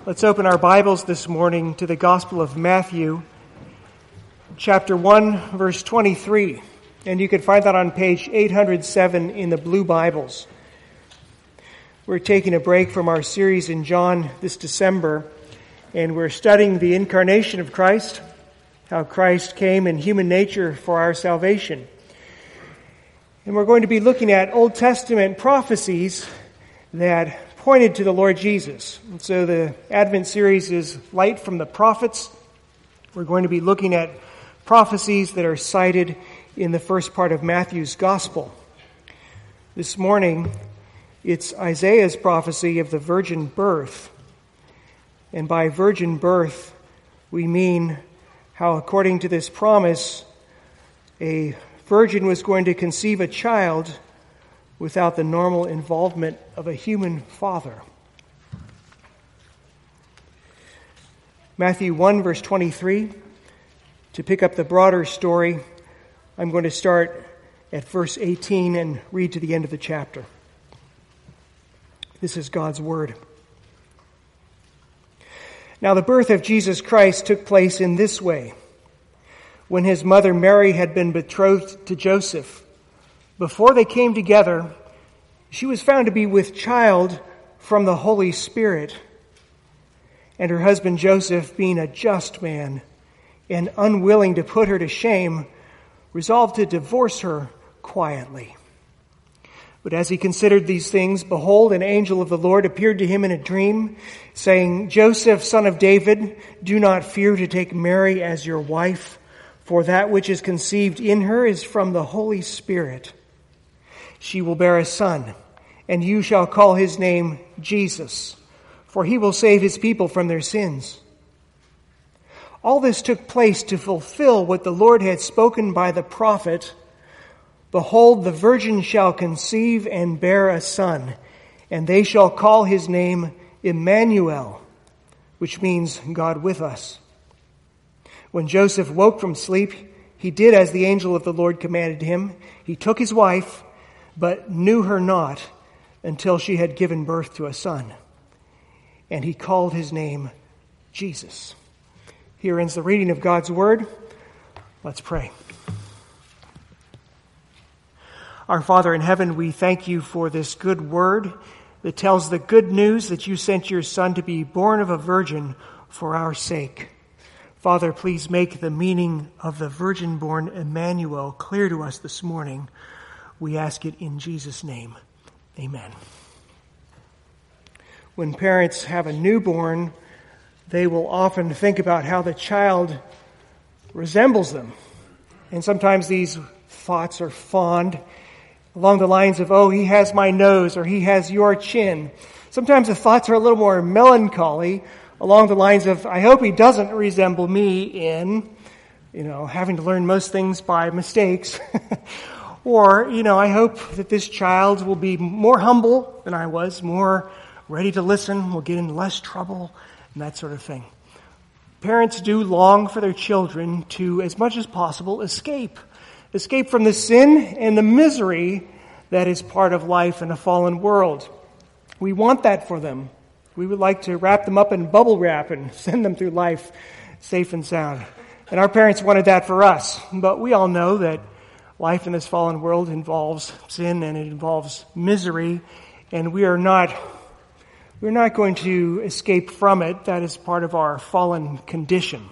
Let's open our Bibles this morning to the Gospel of Matthew, chapter 1, verse 23. And you can find that on page 807 in the blue Bibles. We're taking a break from our series in John this December, and we're studying the incarnation of Christ, how Christ came in human nature for our salvation. And we're going to be looking at Old Testament prophecies that pointed to the Lord Jesus. And so the Advent series is Light from the Prophets. We're going to be looking at prophecies that are cited in the first part of Matthew's Gospel. This morning, it's Isaiah's prophecy of the virgin birth. And by virgin birth, we mean how, according to this promise, a virgin was going to conceive a child without the normal involvement of a human father. Matthew 1, verse 23. To pick up the broader story, I'm going to start at verse 18 and read to the end of the chapter. This is God's Word. Now the birth of Jesus Christ took place in this way. When his mother Mary had been betrothed to Joseph, before they came together, she was found to be with child from the Holy Spirit. And her husband Joseph, being a just man and unwilling to put her to shame, resolved to divorce her quietly. But as he considered these things, behold, an angel of the Lord appeared to him in a dream, saying, Joseph, son of David, do not fear to take Mary as your wife, for that which is conceived in her is from the Holy Spirit. She will bear a son, and you shall call his name Jesus, for he will save his people from their sins. All this took place to fulfill what the Lord had spoken by the prophet. Behold, the virgin shall conceive and bear a son, and they shall call his name Emmanuel, which means God with us. When Joseph woke from sleep, he did as the angel of the Lord commanded him. He took his wife, but knew her not until she had given birth to a son. And he called his name Jesus. Here ends the reading of God's Word. Let's pray. Our Father in heaven, we thank you for this good word that tells the good news that you sent your Son to be born of a virgin for our sake. Father, please make the meaning of the virgin-born Emmanuel clear to us this morning. We ask it in Jesus' name. Amen. When parents have a newborn, they will often think about how the child resembles them. And sometimes these thoughts are fond, along the lines of, oh, he has my nose, or he has your chin. Sometimes the thoughts are a little more melancholy, along the lines of, I hope he doesn't resemble me in, having to learn most things by mistakes. Or, I hope that this child will be more humble than I was, more ready to listen, will get in less trouble, and that sort of thing. Parents do long for their children to, as much as possible, escape from the sin and the misery that is part of life in a fallen world. We want that for them. We would like to wrap them up in bubble wrap and send them through life safe and sound. And our parents wanted that for us. But we all know that life in this fallen world involves sin and it involves misery, and we're not going to escape from it. That is part of our fallen condition.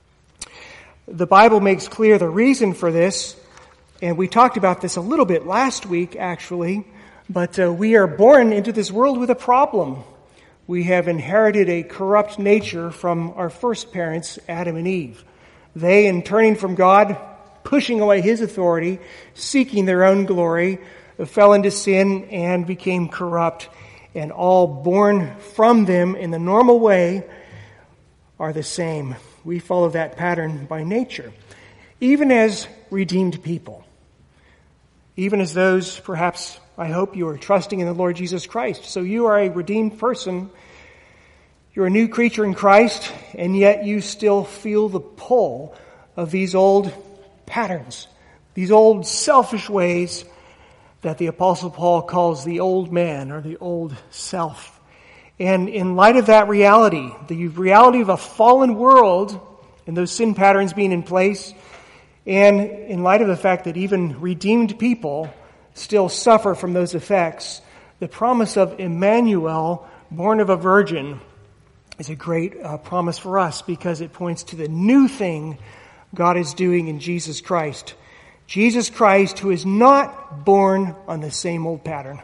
The Bible makes clear the reason for this, and we talked about this a little bit last week, actually, but we are born into this world with a problem. We have inherited a corrupt nature from our first parents, Adam and Eve. They, in turning from God, pushing away his authority, seeking their own glory, fell into sin and became corrupt. And all born from them in the normal way are the same. We follow that pattern by nature. Even as redeemed people. Even as those, perhaps, I hope you are trusting in the Lord Jesus Christ. So you are a redeemed person. You're a new creature in Christ, and yet you still feel the pull of these old patterns, these old selfish ways that the Apostle Paul calls the old man or the old self. And in light of that reality, the reality of a fallen world and those sin patterns being in place, and in light of the fact that even redeemed people still suffer from those effects, the promise of Emmanuel, born of a virgin, is a great promise for us because it points to the new thing God is doing in Jesus Christ. Jesus Christ, who is not born on the same old pattern.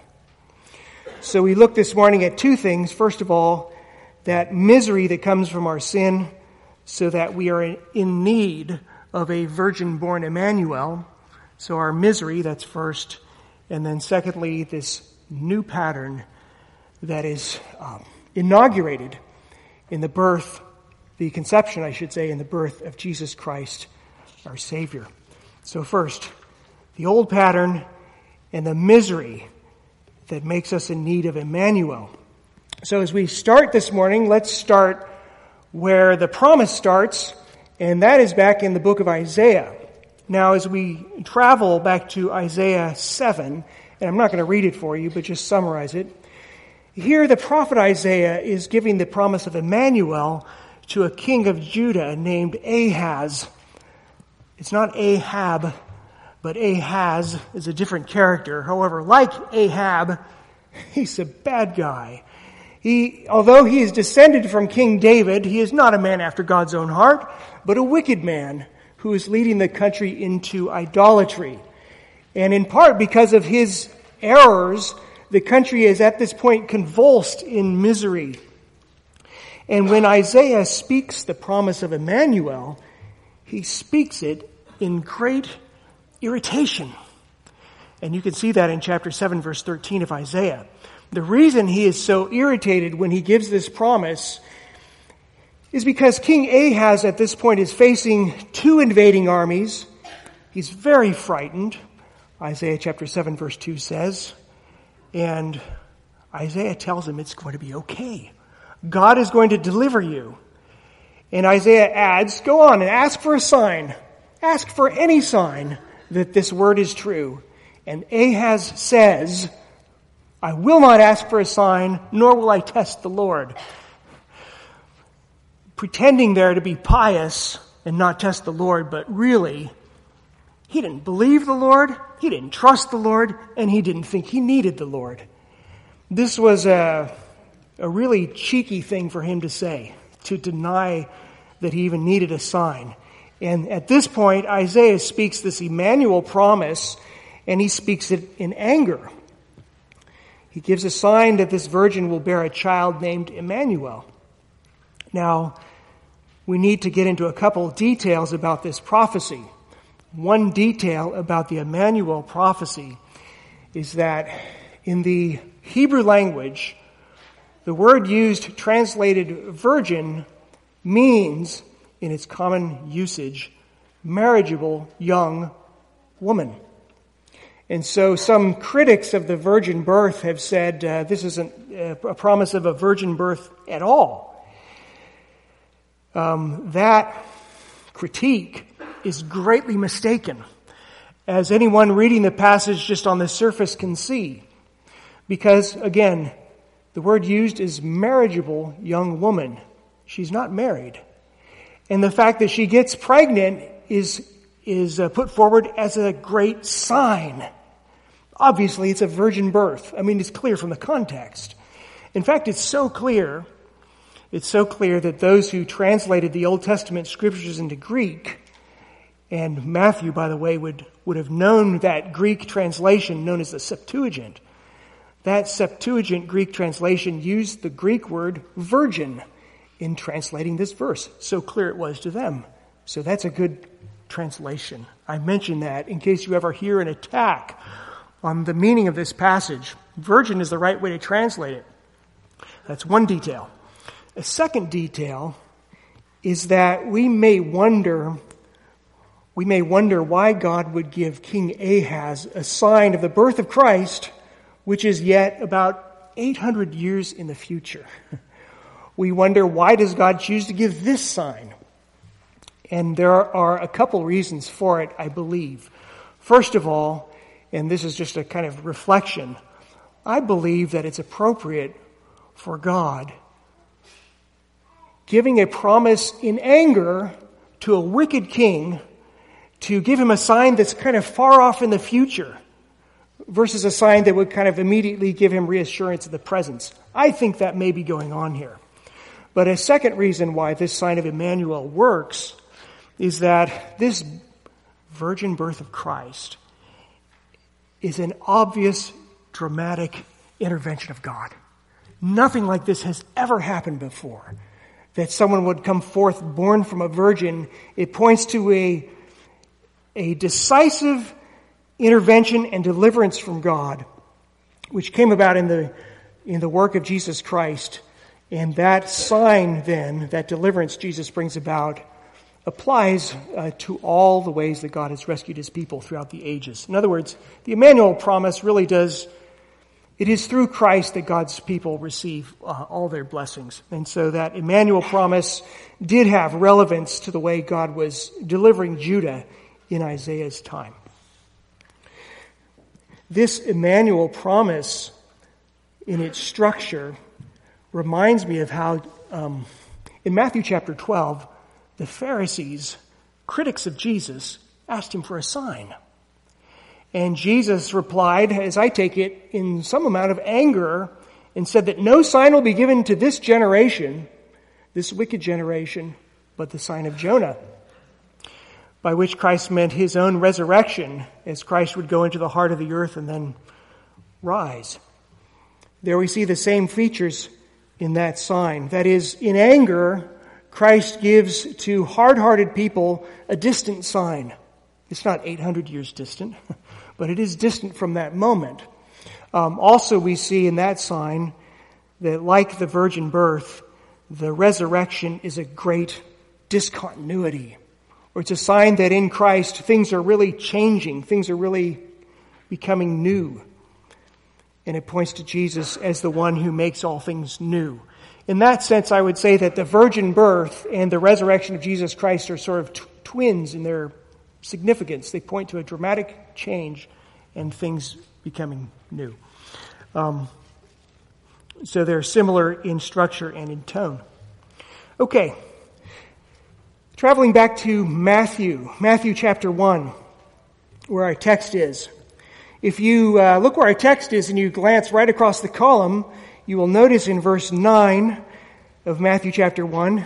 So we look this morning at two things. First of all, that misery that comes from our sin, so that we are in need of a virgin-born Emmanuel. So our misery, that's first. And then secondly, this new pattern that is inaugurated in the birth, the conception, I should say, in the birth of Jesus Christ, our Savior. So first, the old pattern and the misery that makes us in need of Emmanuel. So as we start this morning, let's start where the promise starts, and that is back in the book of Isaiah. Now, as we travel back to Isaiah 7, and I'm not going to read it for you, but just summarize it. Here, the prophet Isaiah is giving the promise of Emmanuel to a king of Judah named Ahaz. It's not Ahab, but Ahaz is a different character. However, like Ahab, he's a bad guy. Although he is descended from King David, he is not a man after God's own heart, but a wicked man who is leading the country into idolatry. And in part because of his errors, the country is at this point convulsed in misery. And when Isaiah speaks the promise of Emmanuel, he speaks it in great irritation. And you can see that in chapter 7, verse 13 of Isaiah. The reason he is so irritated when he gives this promise is because King Ahaz at this point is facing two invading armies. He's very frightened, Isaiah chapter 7, verse 2 says. And Isaiah tells him it's going to be okay. God is going to deliver you. And Isaiah adds, go on and ask for a sign. Ask for any sign that this word is true. And Ahaz says, I will not ask for a sign, nor will I test the Lord. Pretending there to be pious and not test the Lord, but really, he didn't believe the Lord, he didn't trust the Lord, and he didn't think he needed the Lord. This was a really cheeky thing for him to say, to deny that he even needed a sign. And at this point, Isaiah speaks this Emmanuel promise, and he speaks it in anger. He gives a sign that this virgin will bear a child named Emmanuel. Now, we need to get into a couple details about this prophecy. One detail about the Emmanuel prophecy is that in the Hebrew language, the word used translated virgin means, in its common usage, marriageable young woman. And so some critics of the virgin birth have said this isn't a promise of a virgin birth at all. That critique is greatly mistaken, as anyone reading the passage just on the surface can see. Because, again, the word used is marriageable young woman. She's not married. And the fact that she gets pregnant is put forward as a great sign. Obviously, it's a virgin birth. I mean, it's clear from the context. In fact, it's so clear that those who translated the Old Testament scriptures into Greek, and Matthew, by the way, would have known that Greek translation known as the Septuagint. That Septuagint Greek translation used the Greek word virgin in translating this verse. So clear it was to them. So that's a good translation. I mention that in case you ever hear an attack on the meaning of this passage. Virgin is the right way to translate it. That's one detail. A second detail is that we may wonder why God would give King Ahaz a sign of the birth of Christ, which is yet about 800 years in the future. We wonder, why does God choose to give this sign? And there are a couple reasons for it, I believe. First of all, and this is just a kind of reflection, I believe that it's appropriate for God, giving a promise in anger to a wicked king to give him a sign that's kind of far off in the future versus a sign that would kind of immediately give him reassurance of the presence. I think that may be going on here. But a second reason why this sign of Emmanuel works is that this virgin birth of Christ is an obvious, dramatic intervention of God. Nothing like this has ever happened before. That someone would come forth born from a virgin, it points to a decisive intervention and deliverance from God, which came about in the work of Jesus Christ. And that sign then, that deliverance Jesus brings about, applies to all the ways that God has rescued his people throughout the ages. In other words, the Emmanuel promise really does, it is through Christ that God's people receive all their blessings. And so that Emmanuel promise did have relevance to the way God was delivering Judah in Isaiah's time. This Emmanuel promise in its structure reminds me of how in Matthew chapter 12, the Pharisees, critics of Jesus, asked him for a sign. And Jesus replied, as I take it, in some amount of anger, and said that no sign will be given to this generation, this wicked generation, but the sign of Jonah, by which Christ meant his own resurrection, as Christ would go into the heart of the earth and then rise. There we see the same features in that sign. That is, in anger, Christ gives to hard-hearted people a distant sign. It's not 800 years distant, but it is distant from that moment. Also, we see in that sign that, like the virgin birth, the resurrection is a great discontinuity. Or it's a sign that in Christ things are really changing, things are really becoming new. And it points to Jesus as the one who makes all things new. In that sense, I would say that the virgin birth and the resurrection of Jesus Christ are sort of twins in their significance. They point to a dramatic change and things becoming new. So they're similar in structure and in tone. Okay. Traveling back to Matthew chapter 1, where our text is. If you look where our text is and you glance right across the column, you will notice in verse 9 of Matthew chapter 1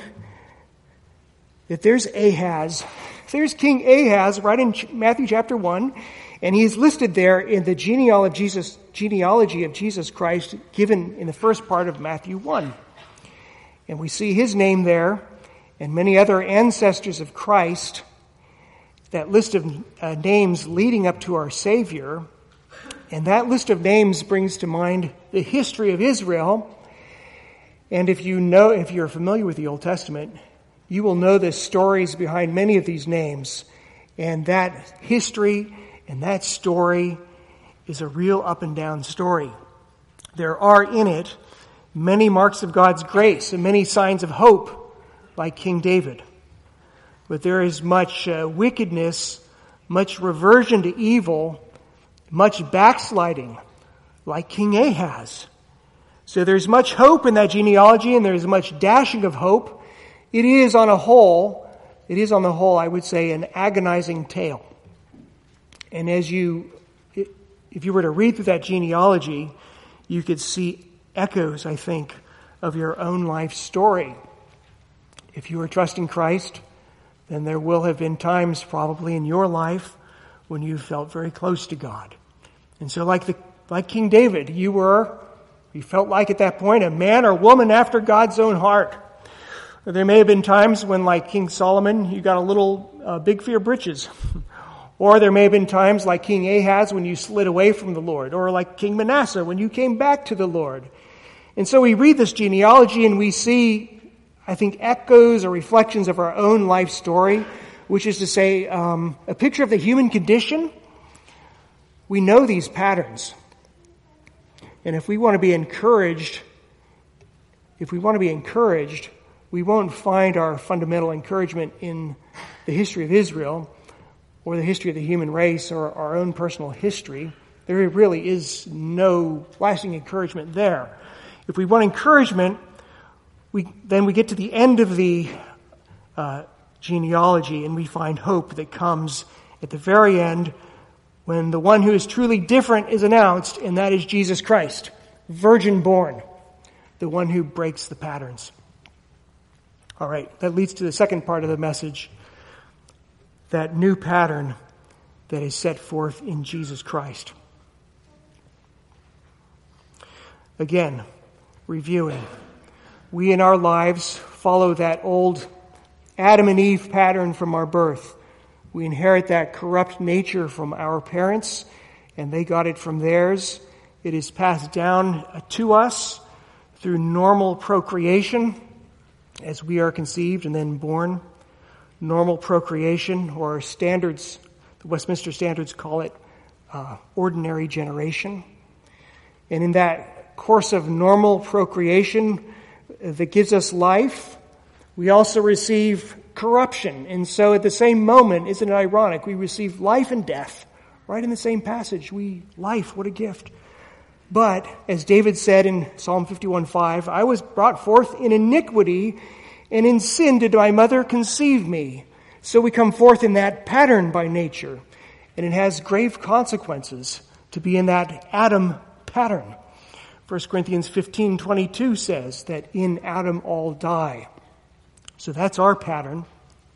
that there's Ahaz. There's King Ahaz right in Matthew chapter 1, and he's listed there in the genealogy of Jesus Christ given in the first part of Matthew 1. And we see his name there and many other ancestors of Christ, that list of names leading up to our Savior. And that list of names brings to mind the history of Israel. And if you're familiar with the Old Testament, you will know the stories behind many of these names. And that history and that story is a real up and down story. There are in it many marks of God's grace and many signs of hope, like King David. But there is much wickedness, much reversion to evil, much backsliding, like King Ahaz. So there's much hope in that genealogy, and there's much dashing of hope. It is on the whole, I would say, an agonizing tale. And if you were to read through that genealogy, you could see echoes, I think, of your own life story. If you are trusting Christ, then there will have been times probably in your life when you felt very close to God. And so like King David, you felt like at that point a man or woman after God's own heart. There may have been times when, like King Solomon, you got a little big for your britches. Or there may have been times like King Ahaz when you slid away from the Lord. Or like King Manasseh when you came back to the Lord. And so we read this genealogy and we see, I think, echoes or reflections of our own life story, which is to say, a picture of the human condition. We know these patterns. And if we want to be encouraged, we won't find our fundamental encouragement in the history of Israel or the history of the human race or our own personal history. There really is no lasting encouragement there. If we want encouragement, then we get to the end of the genealogy and we find hope that comes at the very end when the one who is truly different is announced, and that is Jesus Christ, virgin born, the one who breaks the patterns. All right, that leads to the second part of the message, that new pattern that is set forth in Jesus Christ. Again, reviewing. We in our lives follow that old Adam and Eve pattern from our birth. We inherit that corrupt nature from our parents, and they got it from theirs. It is passed down to us through normal procreation as we are conceived and then born. Normal procreation, or standards, the Westminster Standards call it ordinary generation. And in that course of normal procreation that gives us life, we also receive corruption. And so at the same moment, isn't it ironic? We receive life and death right in the same passage. Life, what a gift. But, as David said in Psalm 51:5, I was brought forth in iniquity, and in sin did my mother conceive me. So we come forth in that pattern by nature. And it has grave consequences to be in that Adam pattern. 1 Corinthians 15:22 says that in Adam all die. So that's our pattern.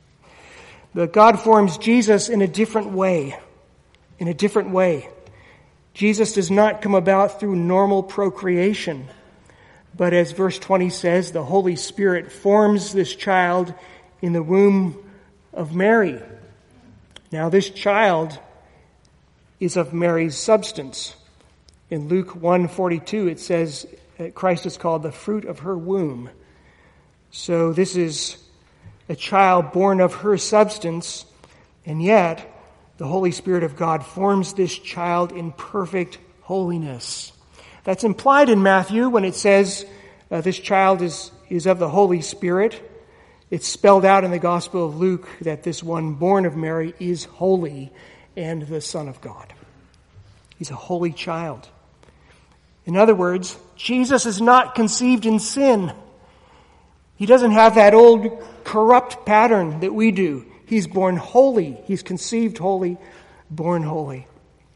But God forms Jesus in a different way. In a different way. Jesus does not come about through normal procreation. But as verse 20 says, the Holy Spirit forms this child in the womb of Mary. Now this child is of Mary's substance. In Luke 1:42 it says that Christ is called the fruit of her womb. So this is a child born of her substance, and yet the Holy Spirit of God forms this child in perfect holiness. That's implied in Matthew when it says this child is of the Holy Spirit. It's spelled out in the Gospel of Luke that this one born of Mary is holy and the Son of God. He's a holy child. In other words, Jesus is not conceived in sin. He doesn't have that old corrupt pattern that we do. He's born holy. He's conceived holy, born holy.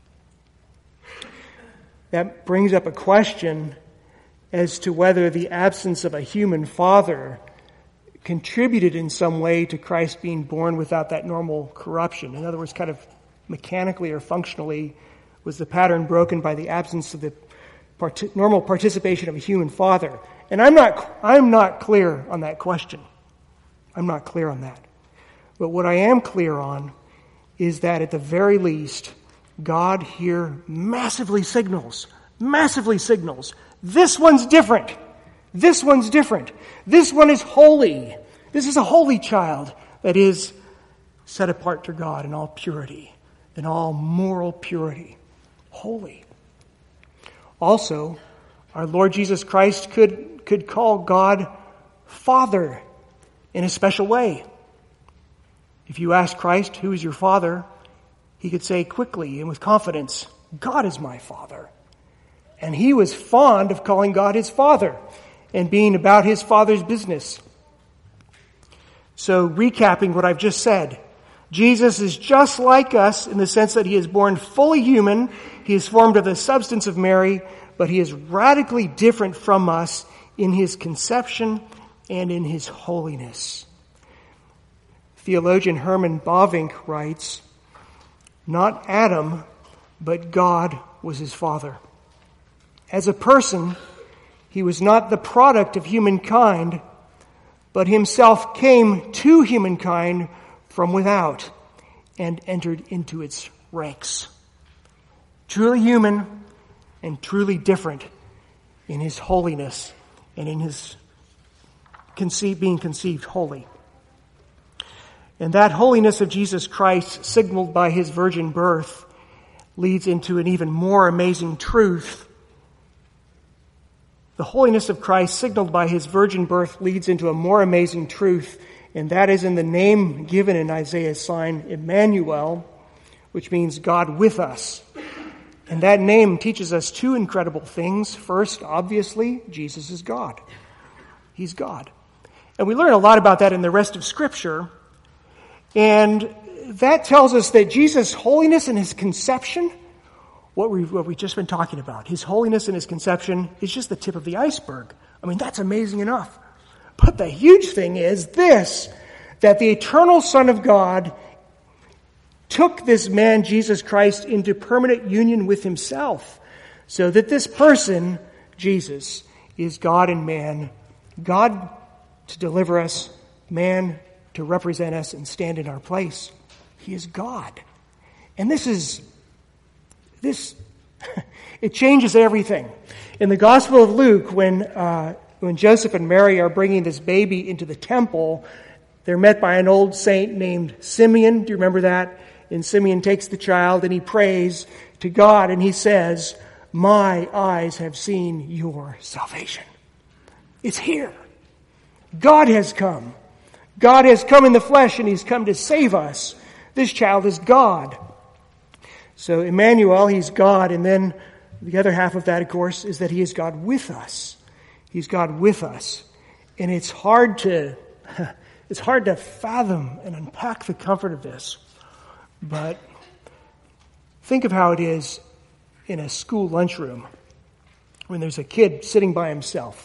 That brings up a question as to whether the absence of a human father contributed in some way to Christ being born without that normal corruption. In other words, kind of mechanically or functionally, was the pattern broken by the absence of the normal participation of a human father? And I'm not clear on that question. I'm not clear on that. But what I am clear on is that at the very least, God here massively signals, this one's different. This one's different. This one is holy. This is a holy child that is set apart to God in all purity, in all moral purity. Holy. Also, our Lord Jesus Christ could call God Father in a special way. If you ask Christ, who is your Father? He could say quickly and with confidence, God is my Father. And he was fond of calling God his Father and being about his Father's business. So recapping what I've just said, Jesus is just like us in the sense that he is born fully human. He is formed of the substance of Mary, but he is radically different from us in his conception and in his holiness. Theologian Herman Bavinck writes, not Adam, but God was his father. As a person, he was not the product of humankind, but himself came to humankind from without and entered into its ranks. Truly human and truly different in his holiness and in his being conceived holy. And that holiness of Jesus Christ, signaled by his virgin birth, leads into an even more amazing truth. The holiness of Christ, signaled by his virgin birth, leads into a more amazing truth, and that is in the name given in Isaiah's sign, Emmanuel, which means God with us. And that name teaches us two incredible things. First, obviously, Jesus is God. He's God. And we learn a lot about that in the rest of Scripture. And that tells us that Jesus' holiness and his conception, what we've just been talking about, his holiness and his conception is just the tip of the iceberg. I mean, that's amazing enough. But the huge thing is this, that the eternal Son of God took this man, Jesus Christ, into permanent union with himself, so that this person, Jesus, is God and man, God to deliver us, man to represent us and stand in our place. He is God. And this, it changes everything. In the Gospel of Luke, when Joseph and Mary are bringing this baby into the temple, they're met by an old saint named Simeon. Do you remember that? And Simeon takes the child and he prays to God and he says, "My eyes have seen your salvation." It's here. God has come. God has come in the flesh and he's come to save us. This child is God. So Emmanuel, he's God. And then the other half of that, of course, is that he is God with us. He's God with us. And it's hard to fathom and unpack the comfort of this. But think of how it is in a school lunchroom when there's a kid sitting by himself.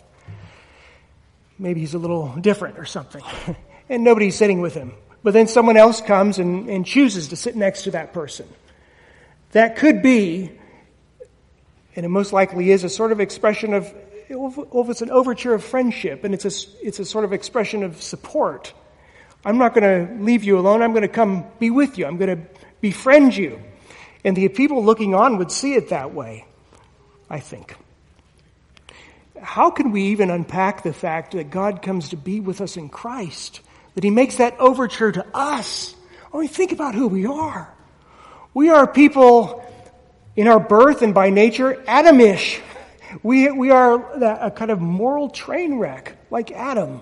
Maybe he's a little different or something. And nobody's sitting with him. But then someone else comes and chooses to sit next to that person. That could be, and it most likely is, a sort of expression of, it's an overture of friendship, and it's a sort of expression of support. I'm not going to leave you alone. I'm going to come be with you. I'm going to befriend you. And the people looking on would see it that way, I think. How can we even unpack the fact that God comes to be with us in Christ? That he makes that overture to us? I mean, think about who we are. We are people in our birth and by nature Adamish. We are a kind of moral train wreck, like Adam.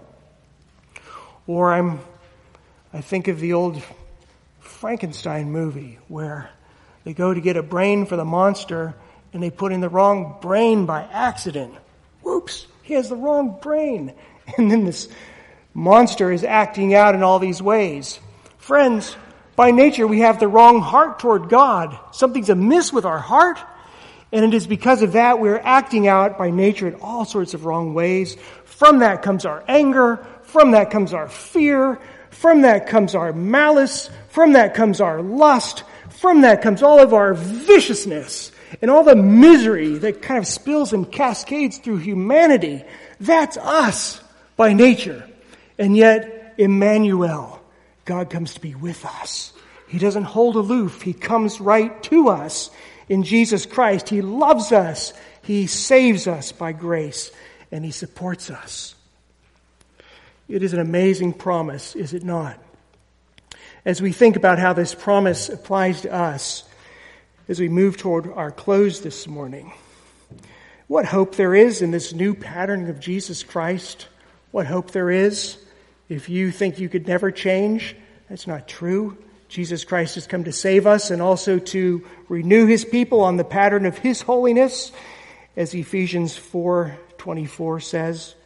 Or I think of the old Frankenstein movie where they go to get a brain for the monster and they put in the wrong brain by accident. Whoops, he has the wrong brain. And then this monster is acting out in all these ways. Friends, by nature we have the wrong heart toward God. Something's amiss with our heart. And it is because of that we're acting out by nature in all sorts of wrong ways. From that comes our anger. From that comes our fear. From that comes our malice. From that comes our lust. From that comes all of our viciousness and all the misery that kind of spills and cascades through humanity. That's us by nature. And yet, Emmanuel, God comes to be with us. He doesn't hold aloof. He comes right to us in Jesus Christ. He loves us. He saves us by grace. And he supports us. It is an amazing promise, is it not? As we think about how this promise applies to us, as we move toward our close this morning, what hope there is in this new pattern of Jesus Christ. What hope there is. If you think you could never change, that's not true. Jesus Christ has come to save us and also to renew his people on the pattern of his holiness, as Ephesians 4:24 says.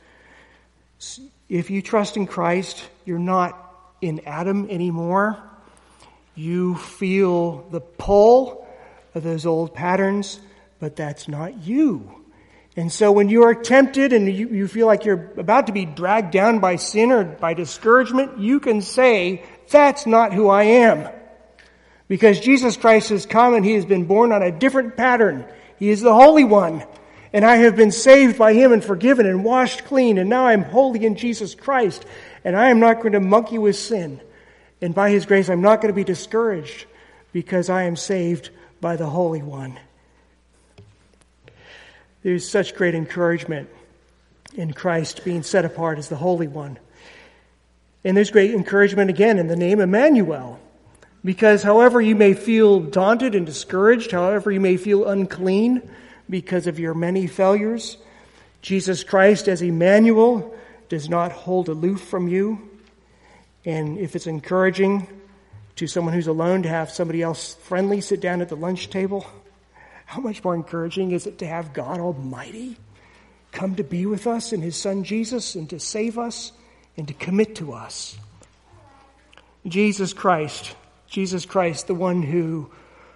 If you trust in Christ, you're not in Adam anymore. You feel the pull of those old patterns, but that's not you. And so when you are tempted and you feel like you're about to be dragged down by sin or by discouragement, you can say, that's not who I am. Because Jesus Christ has come and he has been born on a different pattern. He is the Holy One. And I have been saved by him and forgiven and washed clean. And now I'm holy in Jesus Christ. And I am not going to monkey with sin. And by his grace, I'm not going to be discouraged because I am saved by the Holy One. There's such great encouragement in Christ being set apart as the Holy One. And there's great encouragement again in the name Emmanuel. Because however you may feel daunted and discouraged, however you may feel unclean because of your many failures, Jesus Christ as Emmanuel does not hold aloof from you. And if it's encouraging to someone who's alone to have somebody else friendly sit down at the lunch table, How much more encouraging is it to have God Almighty come to be with us in his Son Jesus and to save us and to commit to us? Jesus Christ, the one who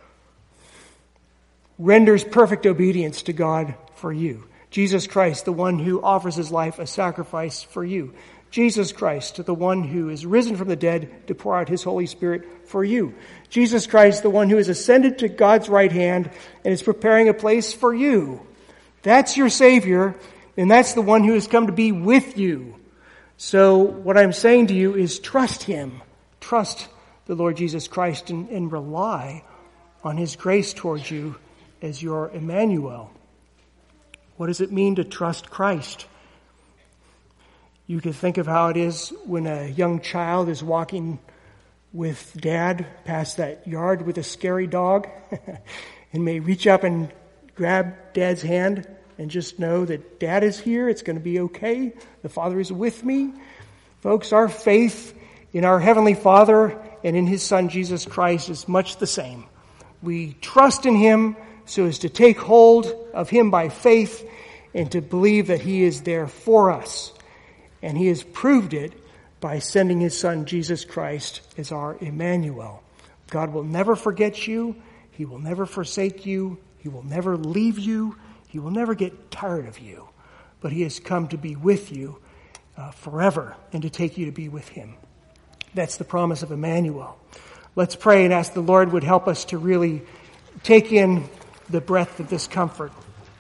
renders perfect obedience to God for you. Jesus Christ, the one who offers his life a sacrifice for you. Jesus Christ, the one who is risen from the dead to pour out his Holy Spirit for you. Jesus Christ, the one who has ascended to God's right hand and is preparing a place for you. That's your Savior, and that's the one who has come to be with you. So what I'm saying to you is trust him. Trust the Lord Jesus Christ and rely on his grace towards you as your Emmanuel. What does it mean to trust Christ? You can think of how it is when a young child is walking with dad past that yard with a scary dog and may reach up and grab dad's hand and just know that dad is here. It's going to be okay. The Father is with me. Folks, our faith in our Heavenly Father and in his Son Jesus Christ is much the same. We trust in him so as to take hold of him by faith and to believe that he is there for us. And he has proved it by sending his Son Jesus Christ as our Emmanuel. God will never forget you. He will never forsake you. He will never leave you. He will never get tired of you. But he has come to be with you forever and to take you to be with him. That's the promise of Emmanuel. Let's pray and ask the Lord would help us to really take in the breadth of this comfort.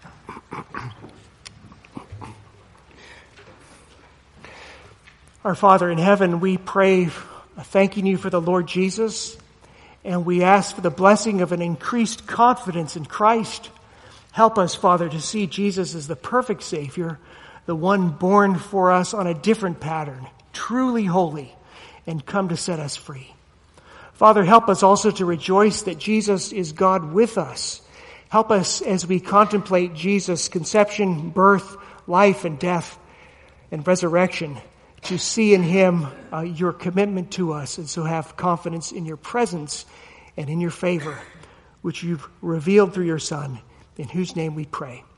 Our Father in heaven, we pray thanking you for the Lord Jesus, and we ask for the blessing of an increased confidence in Christ. Help us, Father, to see Jesus as the perfect Savior, the one born for us on a different pattern, truly holy, and come to set us free. Father, help us also to rejoice that Jesus is God with us. Help us as we contemplate Jesus' conception, birth, life, and death, and resurrection, to see in him your commitment to us, and so have confidence in your presence and in your favor, which you've revealed through your Son, in whose name we pray.